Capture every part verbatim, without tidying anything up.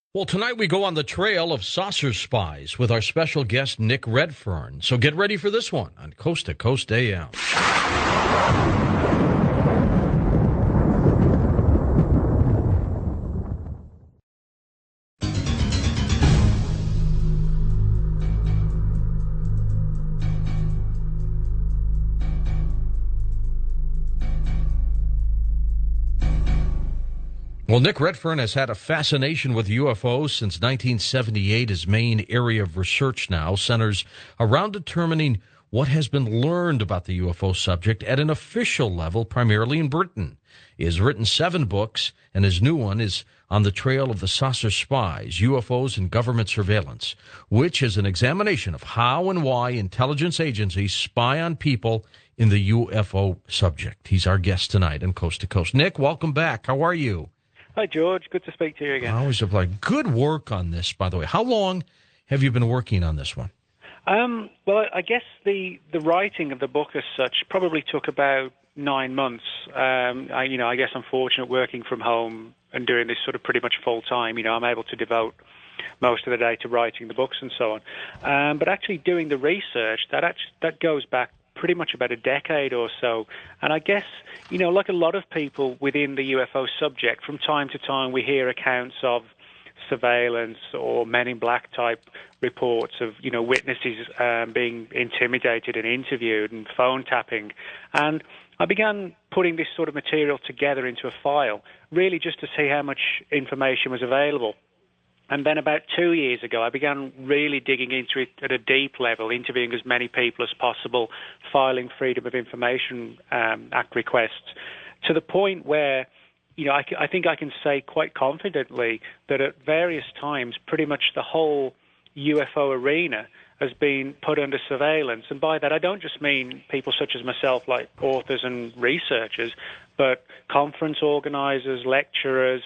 Well, tonight we go on the trail of saucer spies with our special guest, Nick Redfern. So get ready for this one on Coast to Coast A M. Well, Nick Redfern has had a fascination with U F Os since nineteen seventy-eight. His main area of research now centers around determining what has been learned about the U F O subject at an official level, primarily in Britain. He has written seven books, and his new one is On the Trail of the Saucer Spies, U F Os and Government Surveillance, which is an examination of how and why intelligence agencies spy on people in the U F O subject. He's our guest tonight on Coast to Coast. Nick, welcome back. How are you? Hi, George. Good to speak to you again. I always apply. Good work on this, by the way. How long have you been working on this one? Um, well, I guess the, the writing of the book as such probably took about nine months. Um, I, you know, I guess I'm fortunate working from home and doing this sort of pretty much full time. You know, I'm able to devote most of the day to writing the books and so on. Um, but actually doing the research, that actually, that goes back pretty much about a decade or so. And I guess, you know, like a lot of people within the U F O subject, from time to time we hear accounts of surveillance or Men in Black type reports of, you know, witnesses um, being intimidated and interviewed and phone tapping. And I began putting this sort of material together into a file, really just to see how much information was available. And then about two years ago, I began really digging into it at a deep level, interviewing as many people as possible, filing Freedom of Information um, Act requests, to the point where, you know, I, I think I can say quite confidently that at various times, pretty much the whole U F O arena has been put under surveillance. And by that, I don't just mean people such as myself, like authors and researchers, but conference organizers, lecturers,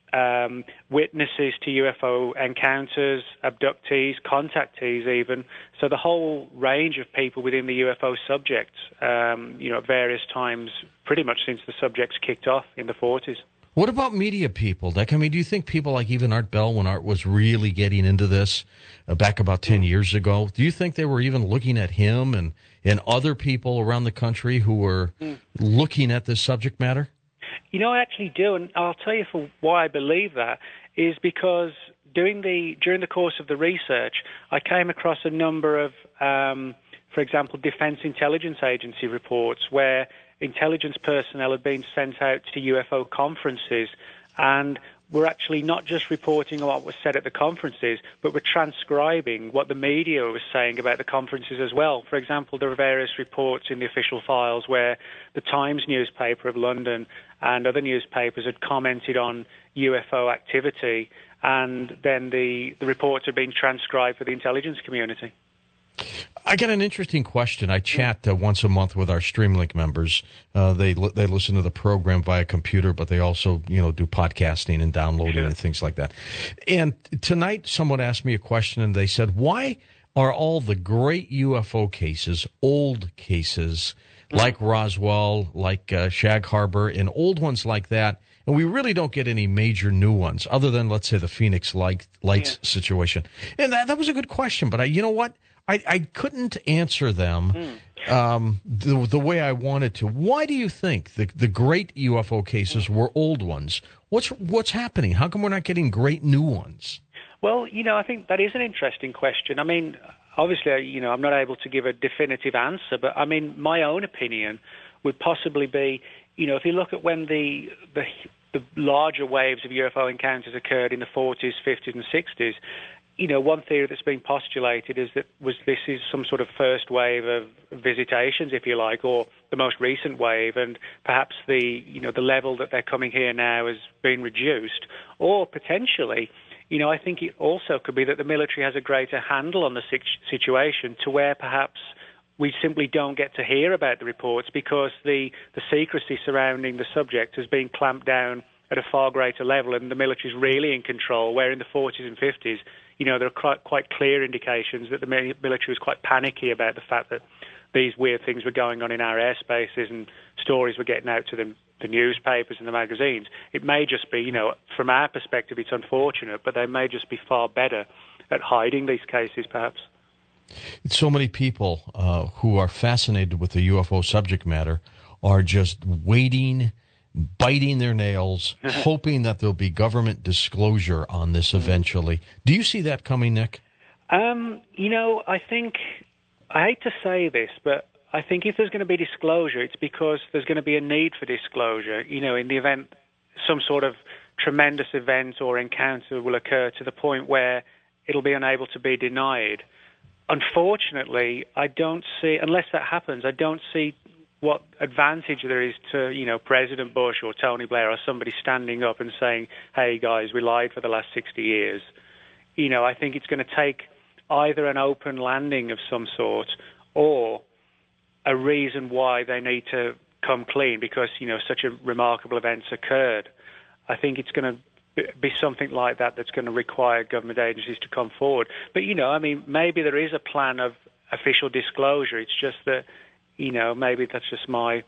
Um, witnesses to U F O encounters, abductees, contactees even. So the whole range of people within the U F O subject, um, you know, at various times, pretty much since the subjects kicked off in the forties. What about media people, Dick? I mean, do you think people like even Art Bell, when Art was really getting into this uh, back about ten years ago, do you think they were even looking at him and, and other people around the country who were mm. looking at this subject matter? You know, I actually do, and I'll tell you for why I believe that is because during the during the course of the research, I came across a number of, um, for example, Defense Intelligence Agency reports where intelligence personnel had been sent out to U F O conferences and were actually not just reporting on what was said at the conferences, but were transcribing what the media was saying about the conferences as well. For example, there are various reports in the official files where the Times newspaper of London and other newspapers had commented on U F O activity, and then the, the reports had been transcribed for the intelligence community. I get an interesting question. I chat uh, once a month with our Streamlink members. Uh, they li- they listen to the program via computer, but they also, you know, do podcasting and downloading sure. and things like that. And tonight, someone asked me a question, and they said, "Why are all the great U F O cases old cases like Roswell, like uh, Shag Harbor, and old ones like that, and we really don't get any major new ones, other than, let's say, the Phoenix Light, Lights yeah. situation?" And that that was a good question, but I, you know what? I, I couldn't answer them mm. um, the, the way I wanted to. Why do you think the the great U F O cases mm. were old ones? What's what's happening? How come we're not getting great new ones? Well, you know, I think that is an interesting question. I mean, obviously, you know, I'm not able to give a definitive answer, but I mean, my own opinion would possibly be, you know, if you look at when the the, the larger waves of U F O encounters occurred in the forties, fifties, and sixties. You know, one theory that's been postulated is that was this is some sort of first wave of visitations, if you like, or the most recent wave, and perhaps the you know the level that they're coming here now has been reduced, or potentially, you know, I think it also could be that the military has a greater handle on the situation to where perhaps we simply don't get to hear about the reports because the the secrecy surrounding the subject has been clamped down at a far greater level, and the military is really in control, where in the forties and fifties, you know, there are quite, quite clear indications that the military was quite panicky about the fact that these weird things were going on in our airspaces and stories were getting out to them the newspapers and the magazines. It may just be, you know, from our perspective, it's unfortunate, but they may just be far better at hiding these cases, perhaps. So many people uh, who are fascinated with the U F O subject matter are just waiting, biting their nails, hoping that there'll be government disclosure on this eventually. Do you see that coming, Nick? Um, you know, I think, I hate to say this, but I think if there's going to be disclosure, it's because there's going to be a need for disclosure, you know, in the event some sort of tremendous event or encounter will occur to the point where it'll be unable to be denied. Unfortunately, I don't see, unless that happens, I don't see what advantage there is to, you know, President Bush or Tony Blair or somebody standing up and saying, hey, guys, we lied for the last sixty years. You know, I think it's going to take either an open landing of some sort or a reason why they need to come clean because, you know, such a remarkable event's occurred. I think it's going to be something like that that's going to require government agencies to come forward. But, you know, I mean, maybe there is a plan of official disclosure. It's just that, you know, maybe that's just my,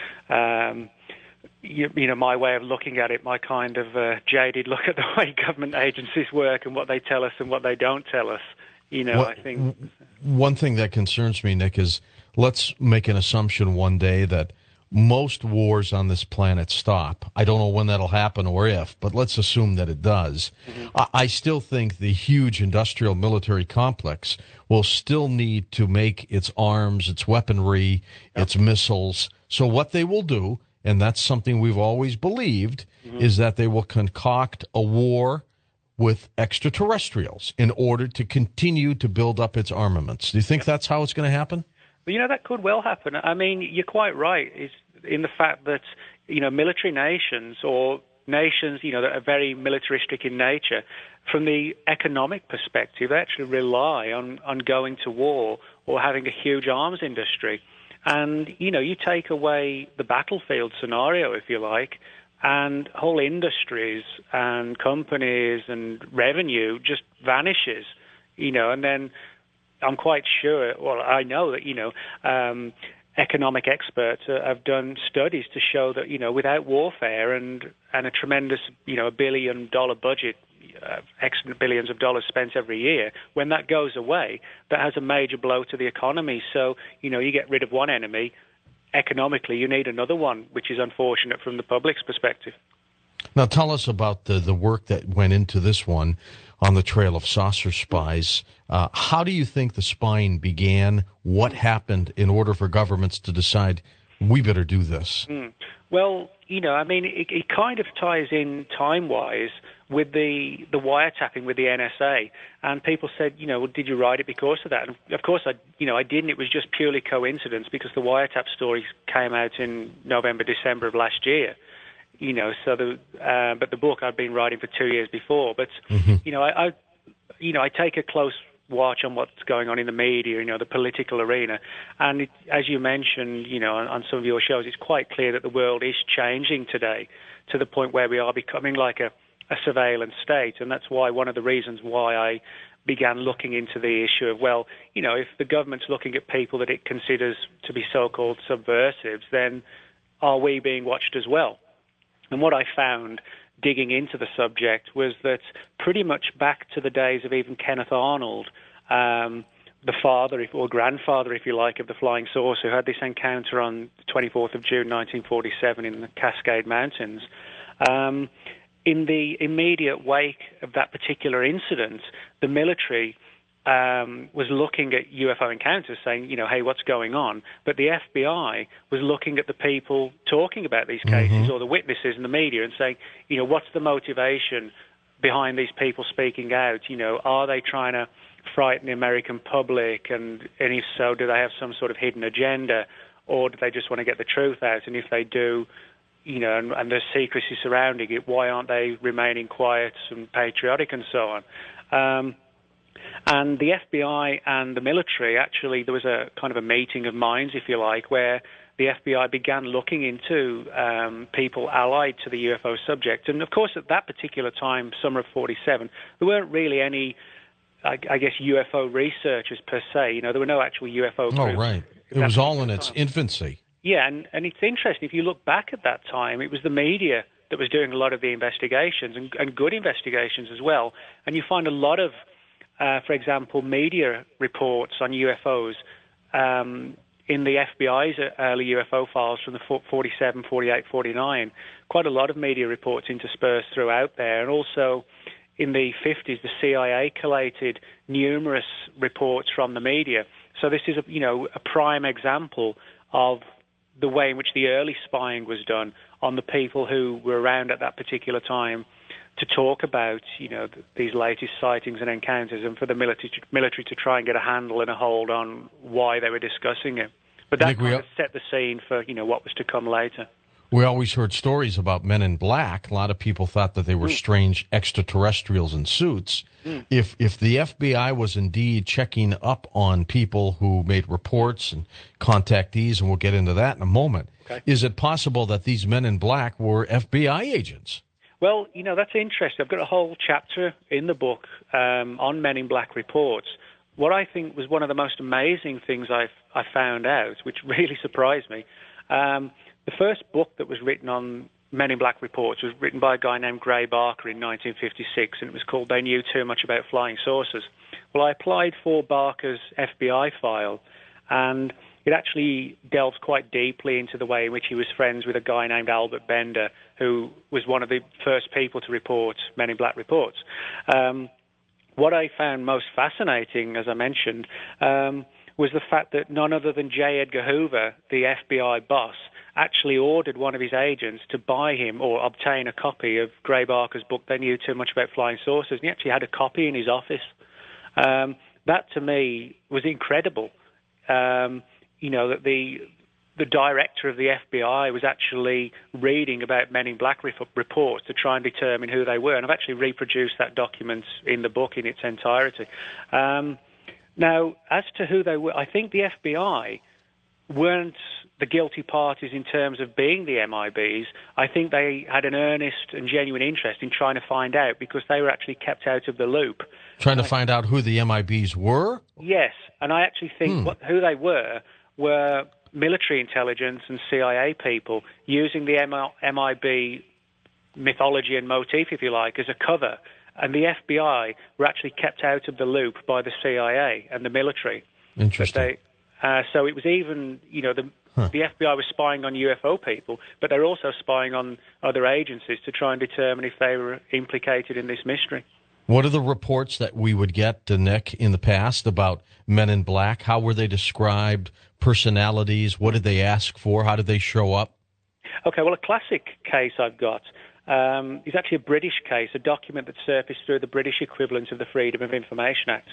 um, you, you know, my way of looking at it, my kind of uh, jaded look at the way government agencies work and what they tell us and what they don't tell us. You know, what, I think... One thing that concerns me, Nick, is let's make an assumption one day that most wars on this planet stop. I don't know when that'll happen or if, but let's assume that it does. Mm-hmm. I, I still think the huge industrial military complex will still need to make its arms, its weaponry, yep. its missiles. So what they will do, and that's something we've always believed, mm-hmm. is that they will concoct a war with extraterrestrials in order to continue to build up its armaments. Do you think yep. that's how it's going to happen? Well, you know, that could well happen. I mean, you're quite right it's in the fact that, you know, military nations or nations, you know, that are very militaristic in nature, from the economic perspective, they actually rely on, on going to war or having a huge arms industry. And, you know, you take away the battlefield scenario, if you like, and whole industries and companies and revenue just vanishes, you know, and then I'm quite sure, well, I know that, you know, um, economic experts uh, have done studies to show that, you know, without warfare and, and a tremendous, you know, a billion dollar budget, uh, X billions of dollars spent every year, when that goes away, that has a major blow to the economy. So, you know, you get rid of one enemy, economically you need another one, which is unfortunate from the public's perspective. Now tell us about the, the work that went into this one on the trail of saucer spies. Uh, how do you think the spying began? What happened in order for governments to decide we better do this? Mm. Well, you know, I mean, it, it kind of ties in time-wise with the the wiretapping with the N S A. And people said, you know, well, did you write it because of that? And of course, I, you know, I didn't. It was just purely coincidence because the wiretap story came out in November, December of last year. You know, so the uh, but the book I'd been writing for two years before. But mm-hmm. you know, I, I, you know, I take a close watch on what's going on in the media, you know, the political arena, and it, as you mentioned, you know, on, on some of your shows, it's quite clear that the world is changing today to the point where we are becoming like a, a surveillance state, and that's why one of the reasons why I began looking into the issue of, well, you know, if the government's looking at people that it considers to be so-called subversives, then are we being watched as well? And what I found digging into the subject was that pretty much back to the days of even Kenneth Arnold, um, the father if, or grandfather, if you like, of the flying saucer, who had this encounter on the twenty-fourth of June nineteen forty-seven in the Cascade Mountains. Um, in the immediate wake of that particular incident, the military Um, was looking at U F O encounters saying, you know, hey, what's going on? But the F B I was looking at the people talking about these cases mm-hmm. or the witnesses in the media and saying, you know, what's the motivation behind these people speaking out? You know, are they trying to frighten the American public? And, and if so, do they have some sort of hidden agenda? Or do they just want to get the truth out? And if they do, you know, and, and there's secrecy surrounding it, why aren't they remaining quiet and patriotic and so on? Um, And the F B I and the military, actually, there was a kind of a meeting of minds, if you like, where the F B I began looking into um, people allied to the U F O subject. And, of course, at that particular time, summer of forty-seven, there weren't really any, I, I guess, U F O researchers per se. You know, there were no actual U F O groups. Oh, right. It was all in its infancy. Yeah, and, and it's interesting. If you look back at that time, it was the media that was doing a lot of the investigations, and, and good investigations as well. And you find a lot of, uh, for example, media reports on U F Os um, in the F B I's early U F O files from the forty-seven, forty-eight, forty-nine. Quite a lot of media reports interspersed throughout there. And also in the fifties, the C I A collated numerous reports from the media. So this is, a, you know, a prime example of the way in which the early spying was done on the people who were around at that particular time to talk about, you know, th- these latest sightings and encounters, and for the military to, military to try and get a handle and a hold on why they were discussing it. But that kind of set the scene for, you know, what was to come later. We always heard stories about men in black. A lot of people thought that they were mm. strange extraterrestrials in suits. Mm. If if the F B I was indeed checking up on people who made reports and contactees, and we'll get into that in a moment, okay. Is it possible that these men in black were F B I agents? Well, you know, that's interesting. I've got a whole chapter in the book um, on Men in Black reports. What I think was one of the most amazing things I've, I found out, which really surprised me, um, the first book that was written on Men in Black reports was written by a guy named Gray Barker in nineteen fifty-six, and it was called They Knew Too Much About Flying Saucers. Well, I applied for Barker's F B I file, and it actually delves quite deeply into the way in which he was friends with a guy named Albert Bender, who was one of the first people to report Men in Black reports. Um, what I found most fascinating, as I mentioned, um, was the fact that none other than J. Edgar Hoover, the F B I boss, actually ordered one of his agents to buy him or obtain a copy of Gray Barker's book, They Knew Too Much About Flying Saucers, and he actually had a copy in his office. Um, that, to me, was incredible. Um, you know, that the the director of the F B I was actually reading about Men in Black re- reports to try and determine who they were, and I've actually reproduced that document in the book in its entirety. Um, now, as to who they were, I think the F B I weren't the guilty parties in terms of being the M I Bs. I think they had an earnest and genuine interest in trying to find out, because they were actually kept out of the loop. Trying and to I, find out who the M I Bs were? Yes, and I actually think hmm. what, who they were were military intelligence and C I A people using the M I B mythology and motif, if you like, as a cover. And the F B I were actually kept out of the loop by the C I A and the military. Interesting. They, uh, so it was even, you know, the, huh. the F B I was spying on U F O people, but they're also spying on other agencies to try and determine if they were implicated in this mystery. What are the reports that we would get, to Nick, in the past about Men in Black? How were they described? Personalities? What did they ask for? How did they show up? Okay, well, a classic case I've got um, is actually a British case, a document that surfaced through the British equivalent of the Freedom of Information Act.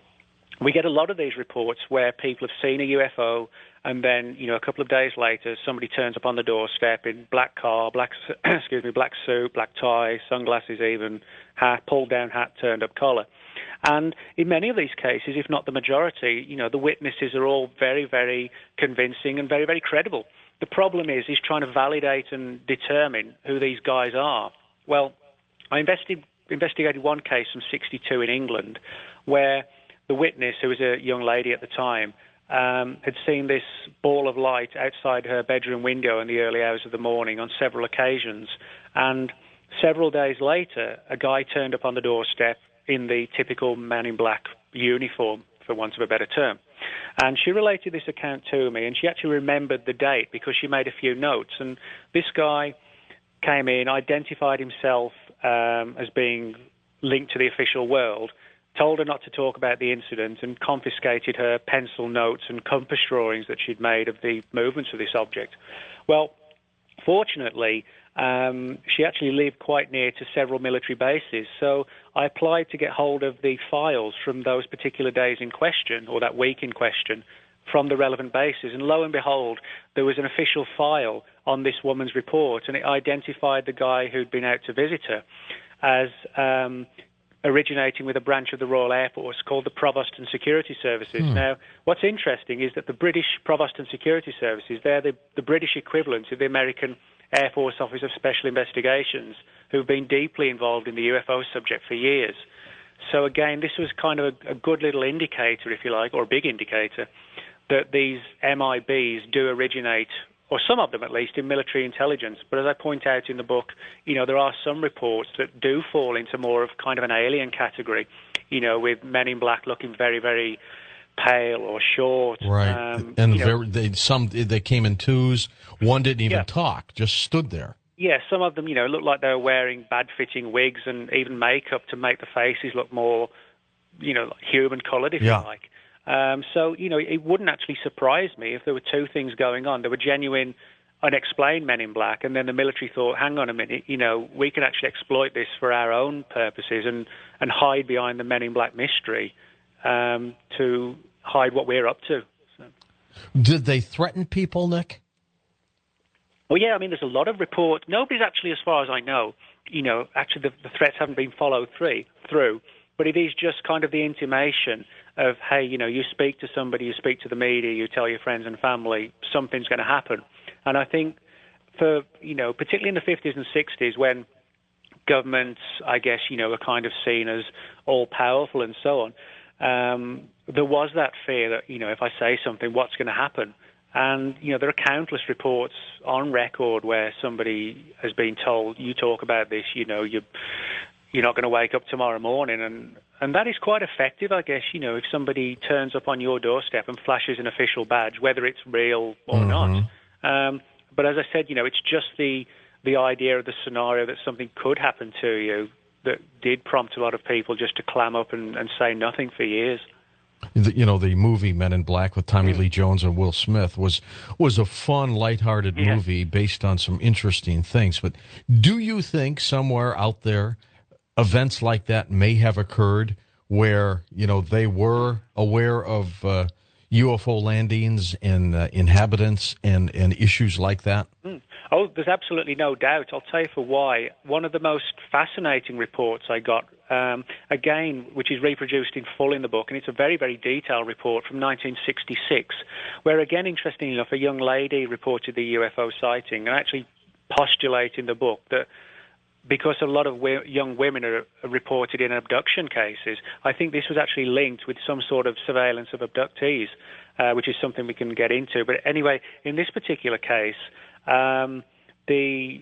We get a lot of these reports where people have seen a U F O, and then, you know, a couple of days later, somebody turns up on the doorstep in black car, black, excuse me, black suit, black tie, sunglasses even, hat, pulled down hat, turned up collar. And in many of these cases, if not the majority, you know, the witnesses are all very, very convincing and very, very credible. The problem is, is trying to validate and determine who these guys are. Well, I invested, investigated one case from sixty-two in England where the witness, who was a young lady at the time, um, had seen this ball of light outside her bedroom window in the early hours of the morning on several occasions. And several days later, a guy turned up on the doorstep in the typical Man in Black uniform, for want of a better term. And she related this account to me, and she actually remembered the date because she made a few notes. And this guy came in, identified himself um, as being linked to the official world, told her not to talk about the incident, and confiscated her pencil notes and compass drawings that she'd made of the movements of this object. Well, fortunately, um, she actually lived quite near to several military bases, so I applied to get hold of the files from those particular days in question, or that week in question, from the relevant bases, and lo and behold, there was an official file on this woman's report, and it identified the guy who'd been out to visit her as um, originating with a branch of the Royal Air Force called the Provost and Security Services. Hmm. Now, what's interesting is that the British Provost and Security Services, they're the, the British equivalent of the American Air Force Office of Special Investigations, who've been deeply involved in the U F O subject for years. So again, this was kind of a, a good little indicator, if you like, or a big indicator, that these M I Bs do originate or some of them at least, in military intelligence. But as I point out in the book, you know, there are some reports that do fall into more of kind of an alien category, you know, with Men in Black looking very, very pale or short. Right. Um, and you know, very, they some they came in twos. One didn't even yeah. talk, just stood there. Yeah, some of them, you know, looked like they were wearing bad-fitting wigs and even makeup to make the faces look more, you know, human-coloured, if Yeah. you like. Um, so, you know, it wouldn't actually surprise me if there were two things going on. There were genuine, unexplained Men in Black, and then the military thought, hang on a minute, you know, we can actually exploit this for our own purposes and, and hide behind the Men in Black mystery um, to hide what we're up to. So. Did they threaten people, Nick? Well, yeah, I mean, there's a lot of reports. Nobody's actually, as far as I know, you know, actually the, the threats haven't been followed through, through, but it is just kind of the intimation of, hey, you know, you speak to somebody, you speak to the media, you tell your friends and family, something's going to happen. And I think for, you know, particularly in the fifties and sixties when governments, I guess, you know, were kind of seen as all-powerful and so on, um, there was that fear that, you know, if I say something, what's going to happen? And, you know, there are countless reports on record where somebody has been told, you talk about this, you know, you, you're not going to wake up tomorrow morning. And, and that is quite effective, I guess, you know, if somebody turns up on your doorstep and flashes an official badge, whether it's real or Mm-hmm. not. Um, but as I said, you know, it's just the, the idea of the scenario that something could happen to you that did prompt a lot of people just to clam up and, and say nothing for years. The, you know, the movie Men in Black with Tommy Lee Jones and Will Smith was was a fun, lighthearted Yeah. movie based on some interesting things. But do you think somewhere out there events like that may have occurred where, you know, they were aware of uh, U F O landings and uh, inhabitants and, and issues like that? Mm. Oh, there's absolutely no doubt. I'll tell you for why. One of the most fascinating reports I got, um, again, which is reproduced in full in the book, and it's a very, very detailed report from nineteen sixty-six, where, again, interestingly enough, a young lady reported the U F O sighting and actually postulate in the book that because a lot of we- young women are, are reported in abduction cases, I think this was actually linked with some sort of surveillance of abductees, uh, which is something we can get into. But anyway, in this particular case, um, the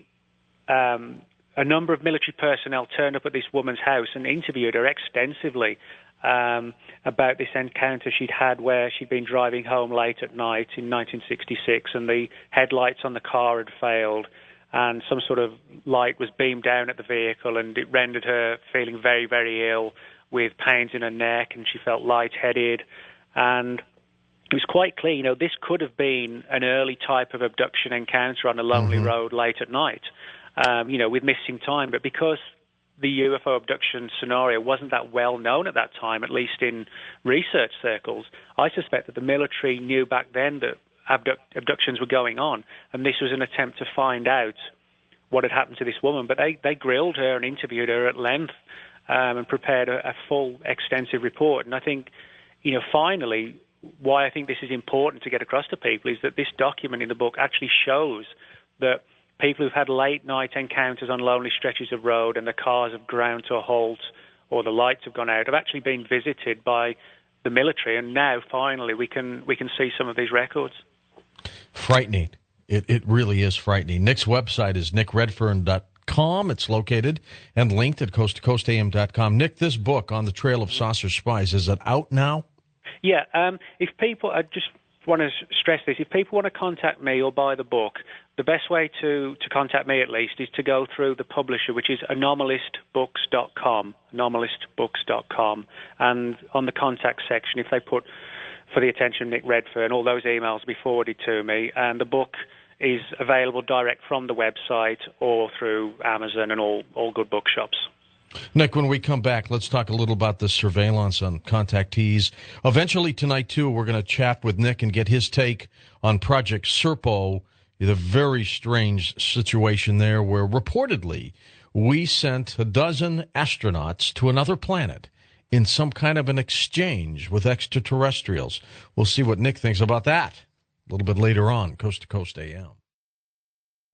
um, a number of military personnel turned up at this woman's house and interviewed her extensively um, about this encounter she'd had where she'd been driving home late at night in nineteen sixty-six and the headlights on the car had failed and some sort of light was beamed down at the vehicle and it rendered her feeling very, very ill with pains in her neck and she felt lightheaded. And it was quite clear, you know, this could have been an early type of abduction encounter on a lonely Mm-hmm. road late at night, um, you know, with missing time. But because the U F O abduction scenario wasn't that well known at that time, at least in research circles, I suspect that the military knew back then that abduct- abductions were going on, and this was an attempt to find out what had happened to this woman. But they, they grilled her and interviewed her at length um, and prepared a, a full, extensive report. And I think, you know, finally, why I think this is important to get across to people is that this document in the book actually shows that people who've had late-night encounters on lonely stretches of road and the cars have ground to a halt or the lights have gone out have actually been visited by the military, and now, finally, we can we can see some of these records. Frightening. It, it really is frightening. Nick's website is nick redfern dot com. It's located and linked at coast to coast a m dot com. Nick, this book, On the Trail of Saucer Spies, is it out now? Yeah, um, if people, I just want to stress this, if people want to contact me or buy the book, the best way to, to contact me at least is to go through the publisher, which is anomalist books dot com, anomalist books dot com, and on the contact section, if they put for the attention of Nick Redfern, all those emails will be forwarded to me, and the book is available direct from the website or through Amazon and all, all good bookshops. Nick, when we come back, let's talk a little about the surveillance on contactees. Eventually tonight, too, we're going to chat with Nick and get his take on Project Serpo, the very strange situation there where reportedly we sent a dozen astronauts to another planet in some kind of an exchange with extraterrestrials. We'll see what Nick thinks about that a little bit later on, Coast to Coast A M.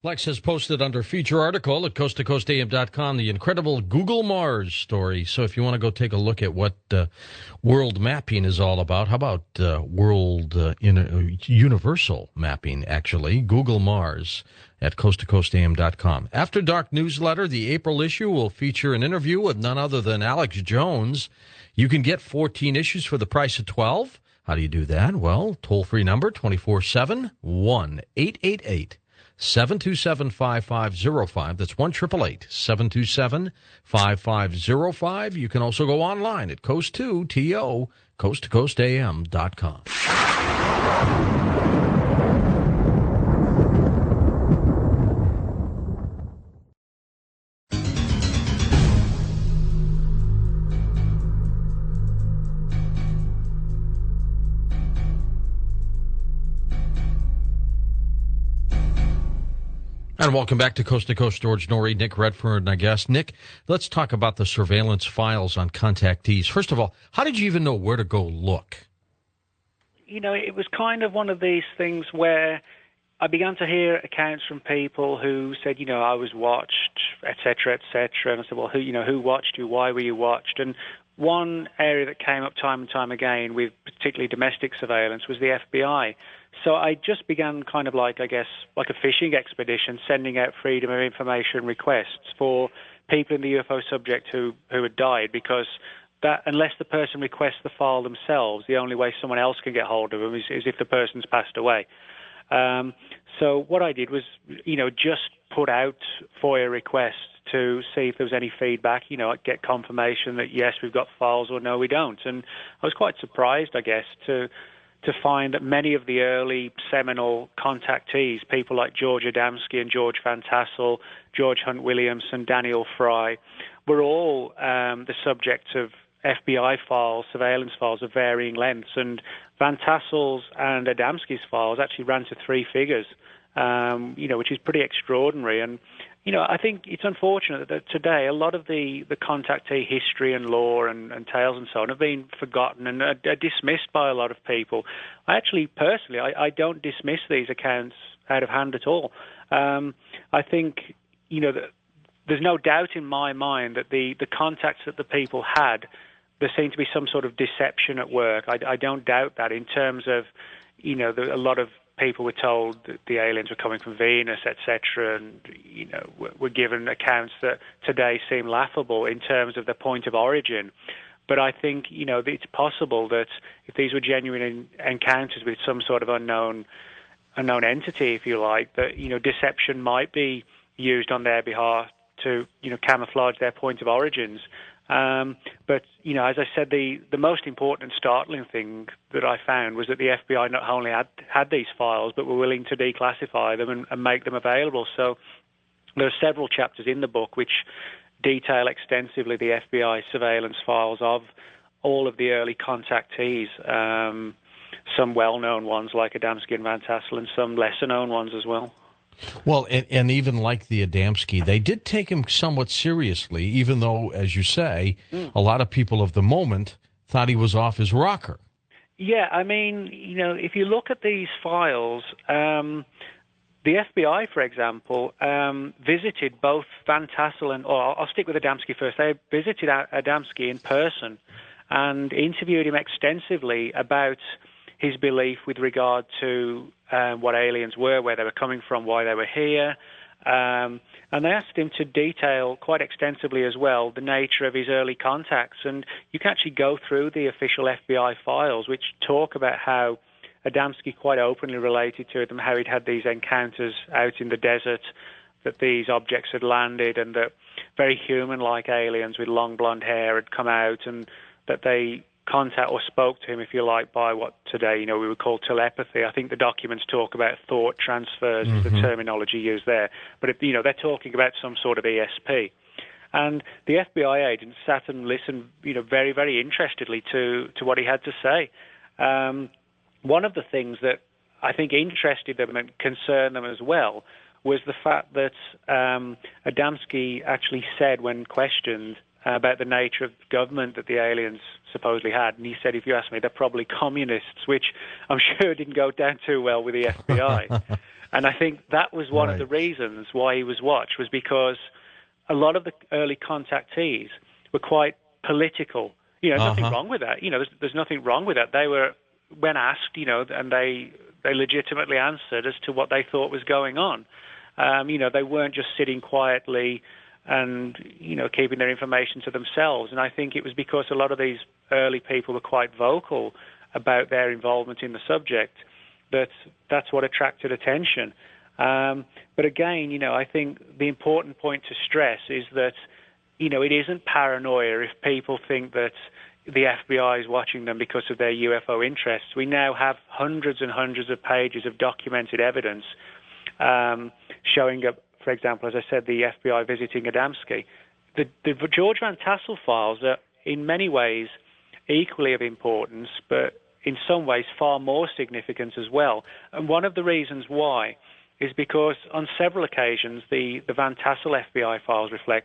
Lex has posted under feature article at coast to coast a m dot com the incredible Google Mars story. So if you want to go take a look at what uh, world mapping is all about, how about uh, world uh, in, uh, universal mapping, actually? Google Mars at coast to coast a m dot com. After Dark newsletter, the April issue will feature an interview with none other than Alex Jones. You can get fourteen issues for the price of twelve. How do you do that? Well, toll-free number, two four seven, one eight eight eight, seven two seven, five five zero five. That's one eight eight eight, seven two seven, five five zero five. You can also go online at coast to, T O, coast to coast a m dot com. And welcome back to Coast to Coast. George Noory, Nick Redfern, I guess. Nick, let's talk about the surveillance files on contactees. First of all, how did you even know where to go look? You know, it was kind of one of these things where I began to hear accounts from people who said, you know, I was watched, et cetera, et cetera. And I said, well, who, you know, who watched you? Why were you watched? And one area that came up time and time again with particularly domestic surveillance was the F B I. So I just began kind of like, I guess, like a fishing expedition, sending out freedom of information requests for people in the U F O subject who, who had died, because that unless the person requests the file themselves, the only way someone else can get hold of them is, is if the person's passed away. Um, so what I did was, you know, just put out FOIA requests to see if there was any feedback, you know, get confirmation that, yes, we've got files, or no, we don't. And I was quite surprised, I guess, to to find that many of the early seminal contactees, people like George Adamski and George Van Tassel, George Hunt Williamson, Daniel Fry, were all um, the subject of F B I files, surveillance files of varying lengths. And Van Tassel's and Adamski's files actually ran to three figures, um, you know, which is pretty extraordinary. And you know, I think it's unfortunate that today a lot of the, the contactee history and lore and, and tales and so on have been forgotten and are, are dismissed by a lot of people. I actually, personally, I, I don't dismiss these accounts out of hand at all. Um, I think, you know, that there's no doubt in my mind that the, the contacts that the people had, there seemed to be some sort of deception at work. I, I don't doubt that in terms of, you know, the, a lot of people were told that the aliens were coming from Venus, et cetera, and you know were given accounts that today seem laughable in terms of the point of origin. But I think you know it's possible that if these were genuine encounters with some sort of unknown unknown entity, if you like, that you know deception might be used on their behalf to you know camouflage their point of origins. Um, but, you know, as I said, the, the most important and startling thing that I found was that the F B I not only had, had these files, but were willing to declassify them and, and make them available. So there are several chapters in the book which detail extensively the F B I surveillance files of all of the early contactees, um, some well-known ones like Adamski and Van Tassel, and some lesser-known ones as well. Well, and, and even like the Adamski, they did take him somewhat seriously, even though, as you say, mm. a lot of people of the moment thought he was off his rocker. Yeah, I mean, you know, if you look at these files, um, the F B I, for example, um, visited both Van Tassel and, or I'll stick with Adamski first, they visited Adamski in person and interviewed him extensively about his belief with regard to um, what aliens were, where they were coming from, why they were here. Um, and they asked him to detail quite extensively as well the nature of his early contacts. And you can actually go through the official F B I files, which talk about how Adamski quite openly related to them, how he'd had these encounters out in the desert, that these objects had landed, and that very human-like aliens with long blonde hair had come out, and that they contact or spoke to him, if you like, by what today, you know, we would call telepathy. I think the documents talk about thought transfers, mm-hmm. is the terminology used there. But, it, you know, they're talking about some sort of E S P. And the F B I agents sat and listened, you know, very, very interestedly to, to what he had to say. Um, one of the things that I think interested them and concerned them as well was the fact that um, Adamski actually said, when questioned uh, about the nature of government that the aliens supposedly had, and he said, if you ask me, they're probably communists, which I'm sure didn't go down too well with the F B I. And I think that was one right. of the reasons why he was watched, was because a lot of the early contactees were quite political. You know, there's Uh-huh. nothing wrong with that. You know, there's, there's nothing wrong with that. They were, when asked, you know, and they they legitimately answered as to what they thought was going on. Um, you know, they weren't just sitting quietly and, you know, keeping their information to themselves. And I think it was because a lot of these early people were quite vocal about their involvement in the subject that that's what attracted attention. Um, but again, you know, I think the important point to stress is that, you know, it isn't paranoia if people think that the F B I is watching them because of their U F O interests. We now have hundreds and hundreds of pages of documented evidence um, showing up, for example, as I said, the F B I visiting Adamski. The, the George Van Tassel files are in many ways equally of importance, but in some ways far more significant as well. And one of the reasons why is because on several occasions the, the Van Tassel F B I files reflect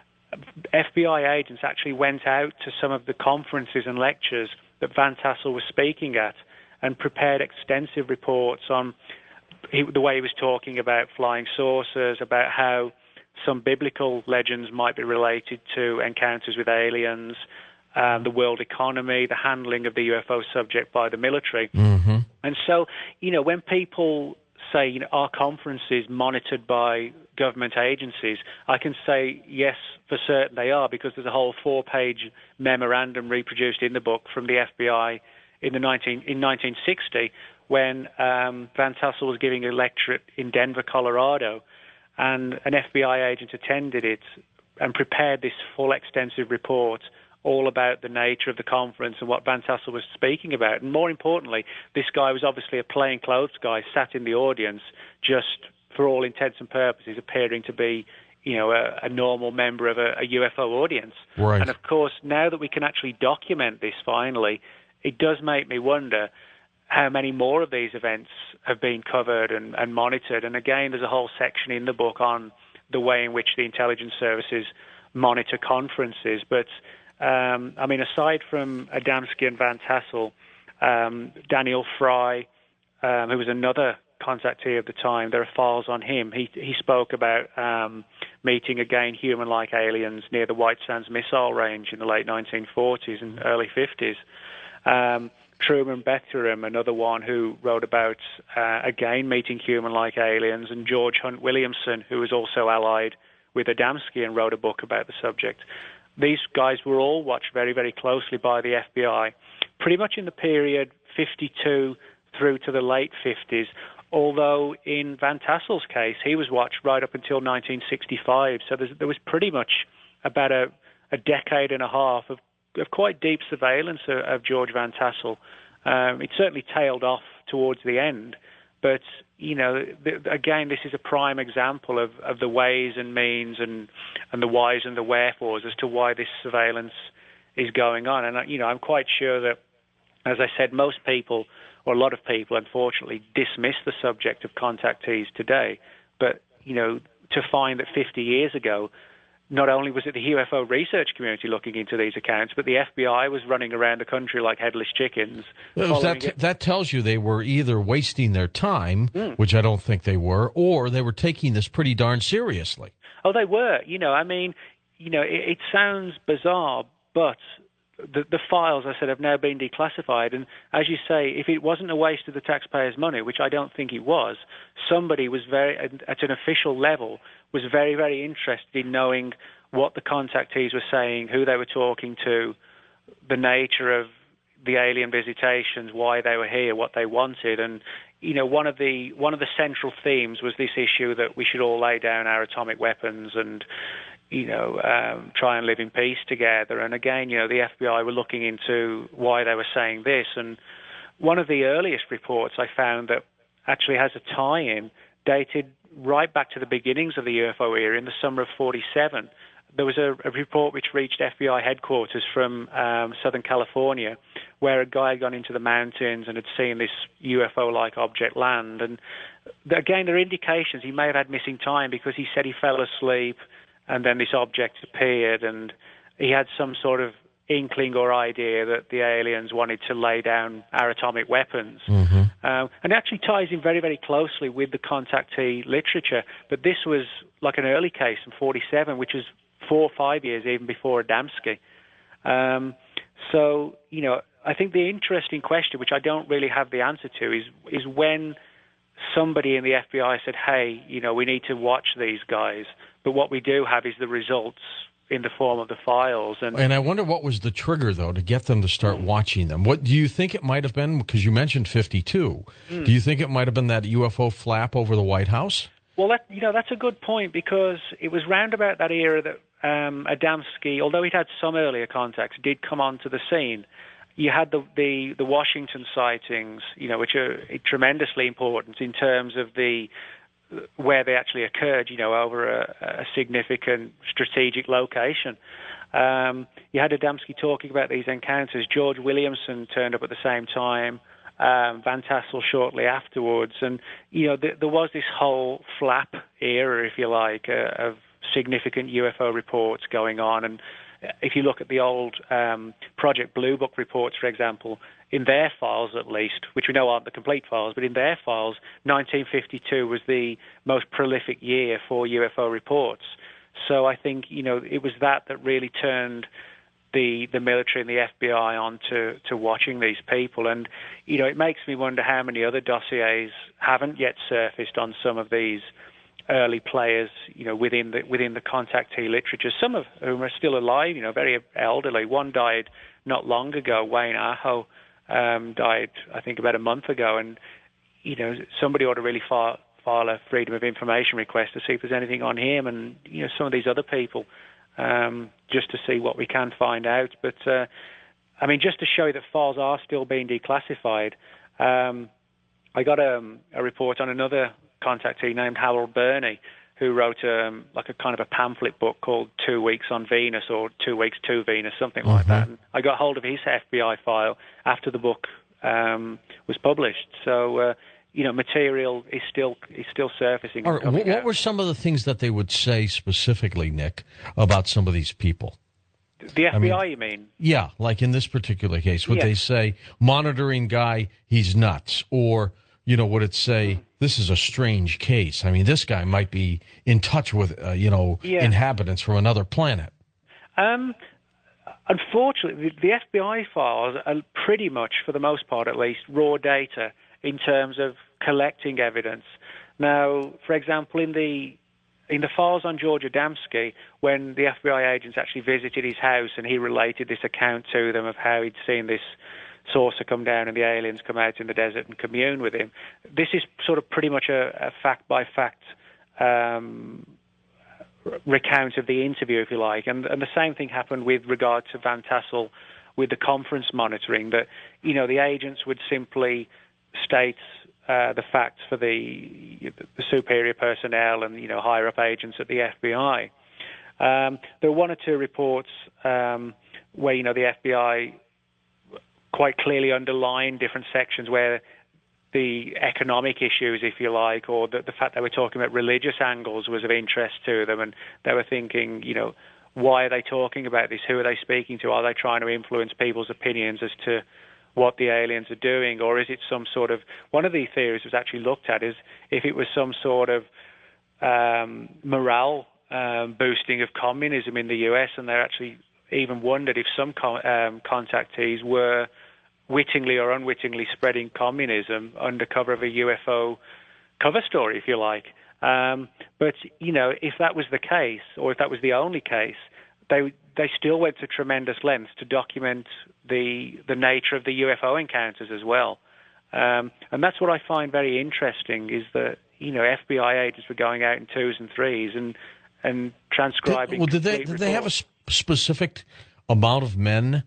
F B I agents actually went out to some of the conferences and lectures that Van Tassel was speaking at and prepared extensive reports on he, the way he was talking about flying saucers, about how some biblical legends might be related to encounters with aliens, um, the world economy, the handling of the U F O subject by the military. Mm-hmm. And so, you know, when people say, you know, are conferences monitored by government agencies, I can say yes, for certain they are, because there's a whole four-page memorandum reproduced in the book from the F B I in the nineteen in nineteen sixty when um, Van Tassel was giving a lecture in Denver, Colorado, and an F B I agent attended it and prepared this full, extensive report all about the nature of the conference and what Van Tassel was speaking about. And more importantly, this guy was obviously a plainclothes guy sat in the audience, just for all intents and purposes appearing to be, you know, a, a normal member of a, a U F O audience. Right. And of course, now that we can actually document this finally, it does make me wonder how many more of these events have been covered and, and monitored. And again, there's a whole section in the book on the way in which the intelligence services monitor conferences. But Um, I mean, aside from Adamski and Van Tassel, um, Daniel Fry, um, who was another contactee of the time, there are files on him. He he spoke about um, meeting again human-like aliens near the White Sands Missile Range in the late nineteen forties and early fifties. Um, Truman Bethurum, another one who wrote about, uh, again, meeting human-like aliens, and George Hunt Williamson, who was also allied with Adamski and wrote a book about the subject. These guys were all watched very, very closely by the F B I, pretty much in the period fifty-two through to the late fifties, although in Van Tassel's case, he was watched right up until nineteen sixty-five. So there was pretty much about a, a decade and a half of, of quite deep surveillance of, of George Van Tassel. Um, it certainly tailed off towards the end. But, you know, the, again, this is a prime example of, of the ways and means and, and the whys and the wherefores as to why this surveillance is going on. And, you know, I'm quite sure that, as I said, most people, or a lot of people, unfortunately, dismiss the subject of contactees today. But, you know, to find that fifty years ago, not only was it the U F O research community looking into these accounts, but the F B I was running around the country like headless chickens. That, that tells you they were either wasting their time, mm. which I don't think they were, or they were taking this pretty darn seriously. Oh, they were. You know, I mean, you know, it, it sounds bizarre, but the, the files, I said, have now been declassified. And as you say, if it wasn't a waste of the taxpayers' money, which I don't think it was, somebody was very, at an official level, was very, very interested in knowing what the contactees were saying, who they were talking to, the nature of the alien visitations, why they were here, what they wanted. And, you know, one of the one of the central themes was this issue that we should all lay down our atomic weapons and, you know, um, try and live in peace together. And again, you know, the F B I were looking into why they were saying this. And one of the earliest reports I found that actually has a tie-in dated right back to the beginnings of the U F O era in the summer of forty-seven. There was a, a report which reached F B I headquarters from um, Southern California, where a guy had gone into the mountains and had seen this U F O-like object land. And again, there are indications he may have had missing time, because he said he fell asleep and then this object appeared, and he had some sort of inkling or idea that the aliens wanted to lay down our atomic weapons. Mm-hmm. Um, and it actually ties in very, very closely with the contactee literature. But this was like an early case in forty-seven, which was four or five years even before Adamski. Um, so, you know, I think the interesting question, which I don't really have the answer to, is is when somebody in the F B I said, hey, you know, we need to watch these guys. But what we do have is the results in the form of the files. And and I wonder what was the trigger, though, to get them to start watching them. What do you think it might have been? Because you mentioned fifty-two. Mm. Do you think it might have been that U F O flap over the White House? Well, that, you know, that's a good point, because it was round about that era that um, Adamski, although he'd had some earlier contacts, did come onto the scene. You had the, the, the Washington sightings, you know, which are tremendously important in terms of the where they actually occurred, you know, over a, a significant strategic location. Um, you had Adamski talking about these encounters. George Williamson turned up at the same time, um, Van Tassel shortly afterwards. And, you know, th- there was this whole flap era, if you like, uh, of significant U F O reports going on. And if you look at the old um, Project Blue Book reports, for example, in their files at least, which we know aren't the complete files, but in their files, nineteen fifty-two was the most prolific year for U F O reports. So I think, you know, it was that that really turned the the military and the F B I on to, to watching these people. And, you know, it makes me wonder how many other dossiers haven't yet surfaced on some of these early players, you know, within the within the contactee literature, some of whom are still alive, you know, very elderly. One died not long ago, Wayne Aho, um, died, I think, about a month ago. And, you know, somebody ought to really file, file a Freedom of Information request to see if there's anything on him and, you know, some of these other people, um, just to see what we can find out. But, uh, I mean, just to show you that files are still being declassified, um, I got a, a report on another contactee named Harold Burney, who wrote um, like a kind of a pamphlet book called Two Weeks on Venus or Two Weeks to Venus, something mm-hmm. like that. And I got hold of his F B I file after the book um, was published. So, uh, you know, material is still is still surfacing. All right, what out. were some of the things that they would say specifically, Nick, about some of these people? The F B I, I mean, you mean? Yeah, like in this particular case, would yeah. they say, monitoring guy, he's nuts? Or, you know, would it say, this is a strange case? I mean, this guy might be in touch with, uh, you know, yeah. inhabitants from another planet. Um, unfortunately, the, the F B I files are pretty much, for the most part at least, raw data in terms of collecting evidence. Now, for example, in the in the files on George Adamski, when the F B I agents actually visited his house and he related this account to them of how he'd seen this saucer come down and the aliens come out in the desert and commune with him. This is sort of pretty much a, a fact-by-fact um, recount of the interview, if you like. And, and the same thing happened with regard to Van Tassel with the conference monitoring, that, you know, the agents would simply state uh, the facts for the, the superior personnel and, you know, higher-up agents at the F B I. Um, there were one or two reports um, where, you know, the F B I quite clearly underline different sections where the economic issues, if you like, or the, the fact that we're talking about religious angles was of interest to them, and they were thinking, you know, why are they talking about this? Who are they speaking to? Are they trying to influence people's opinions as to what the aliens are doing, or is it some sort of... One of the theories was actually looked at is if it was some sort of um, morale um, boosting of communism in the U S, and they actually even wondered if some con- um, contactees were wittingly or unwittingly spreading communism under cover of a U F O cover story, if you like. Um, but, you know, if that was the case, or if that was the only case, they they still went to tremendous lengths to document the the nature of the U F O encounters as well. Um, and that's what I find very interesting, is that, you know, F B I agents were going out in twos and threes and, and transcribing... Did, well, did they, did they have a sp- specific amount of men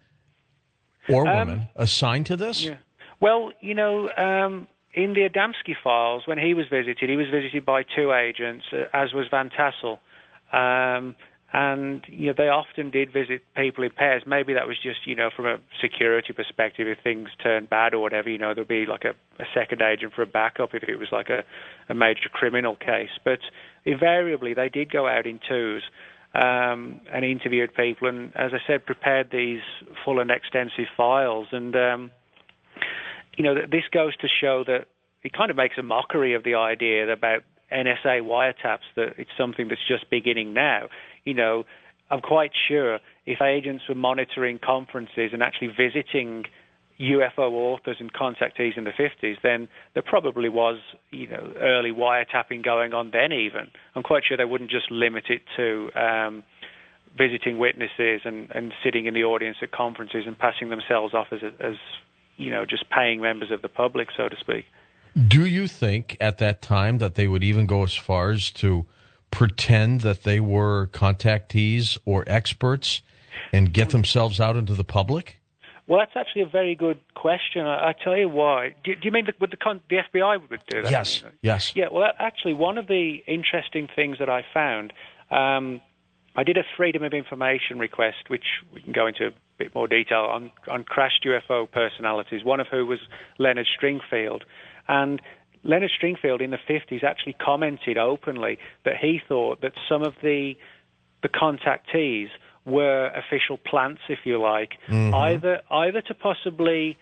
or women um, assigned to this? Yeah. Well, you know, um, in the Adamski files, when he was visited, he was visited by two agents, uh, as was Van Tassel. Um, and, you know, they often did visit people in pairs. Maybe that was just, you know, from a security perspective, if things turned bad or whatever, you know, there'd be like a, a second agent for a backup if it was like a, a major criminal case. But invariably, they did go out in twos. Um, and interviewed people, and as I said, prepared these full and extensive files. And um, you know, this goes to show that it kind of makes a mockery of the idea about N S A wiretaps, that it's something that's just beginning now. You know, I'm quite sure if agents were monitoring conferences and actually visiting U F O authors and contactees in the fifties, then there probably was, you know, early wiretapping going on then even. I'm quite sure they wouldn't just limit it to um, visiting witnesses and, and sitting in the audience at conferences and passing themselves off as, as, you know, just paying members of the public, so to speak. Do you think at that time that they would even go as far as to pretend that they were contactees or experts and get themselves out into the public? Well, that's actually a very good question. I, I tell you why. Do, do you mean that with the, con- the F B I would do that? Yes, yes. Yeah, well, that, actually, one of the interesting things that I found, um, I did a Freedom of Information request, which we can go into a bit more detail on, on crashed U F O personalities, one of who was Leonard Stringfield. And Leonard Stringfield in the fifties actually commented openly that he thought that some of the the contactees were official plants, if you like, mm-hmm. either either to possibly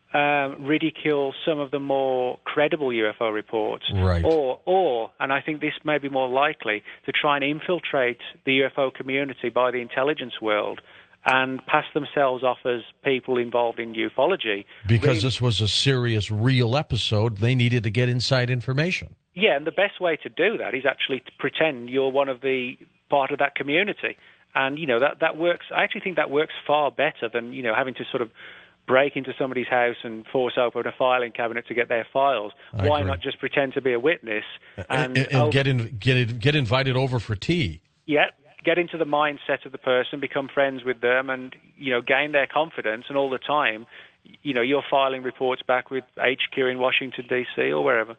um, ridicule some of the more credible U F O reports, right. or, or, and I think this may be more likely, to try and infiltrate the U F O community by the intelligence world and pass themselves off as people involved in ufology. Because really, this was a serious, real episode, they needed to get inside information. Yeah, and the best way to do that is actually to pretend you're one of the part of that community. And, you know, that, that works. I actually think that works far better than, you know, having to sort of break into somebody's house and force open a filing cabinet to get their files. I Why agree. not just pretend to be a witness and, and, and oh, get in, get get invited over for tea? Yeah, get into the mindset of the person, become friends with them, and, you know, gain their confidence. And all the time, you know, you're filing reports back with H Q in Washington, D C or wherever.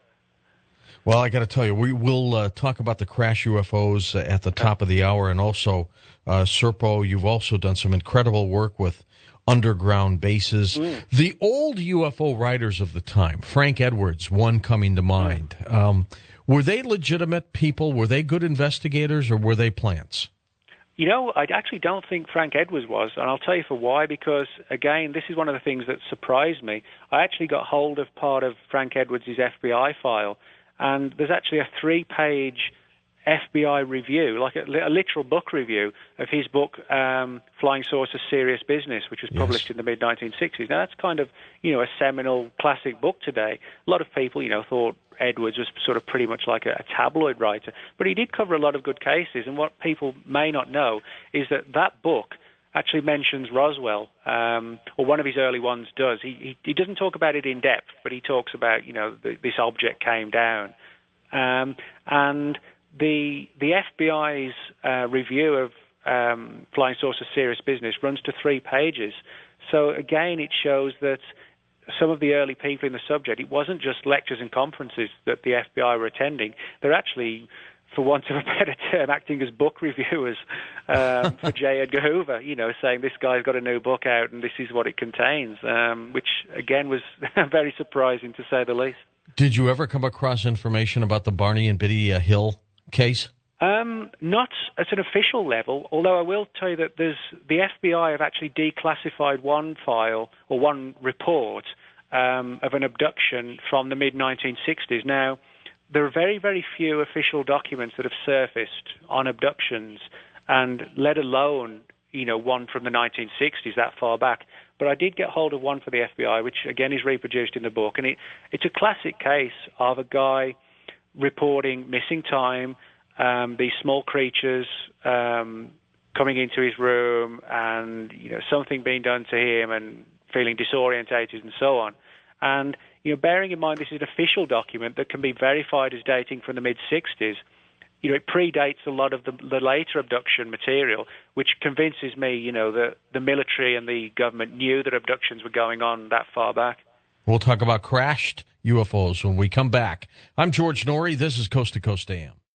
Well, I got to tell you, we will uh, talk about the crash U F Os at the top of the hour, and also, uh, Serpo, you've also done some incredible work with underground bases. Mm. The old U F O writers of the time, Frank Edwards, one coming to mind, mm. um, were they legitimate people? Were they good investigators, or were they plants? You know, I actually don't think Frank Edwards was, and I'll tell you for why, because, again, this is one of the things that surprised me. I actually got hold of part of Frank Edwards' F B I file, and there's actually a three-page F B I review, like a, a literal book review of his book, um, Flying Saucers Serious Business, which was published yes. in the mid nineteen sixties. Now, that's kind of, you know, a seminal classic book today. A lot of people, you know, thought Edwards was sort of pretty much like a, a tabloid writer, but he did cover a lot of good cases. And what people may not know is that that book actually mentions Roswell, um, or one of his early ones does. He, he he doesn't talk about it in depth, but he talks about, you know, the, this object came down. Um, and the the F B I's uh, review of um, Flying Saucers Serious Business runs to three pages. So again, it shows that some of the early people in the subject, it wasn't just lectures and conferences that the F B I were attending. They're actually, for want of a better term, acting as book reviewers um, for J. Edgar Hoover, you know, saying this guy's got a new book out and this is what it contains, um, which, again, was very surprising to say the least. Did you ever come across information about the Barney and Biddy uh, Hill case? Um, not at an official level, although I will tell you that there's the F B I have actually declassified one file or one report um, of an abduction from the mid nineteen sixties. Now, there are very, very few official documents that have surfaced on abductions, and let alone, you know, one from the nineteen sixties that far back. But I did get hold of one for the F B I, which again is reproduced in the book, and it, it's a classic case of a guy reporting missing time, um, these small creatures um, coming into his room, and, you know, something being done to him, and feeling disorientated and so on. And, you know, bearing in mind this is an official document that can be verified as dating from the mid sixties, you know, it predates a lot of the, the later abduction material, which convinces me, you know, that the military and the government knew that abductions were going on that far back. We'll talk about crashed U F Os when we come back. I'm George Noory. This is Coast to Coast A M.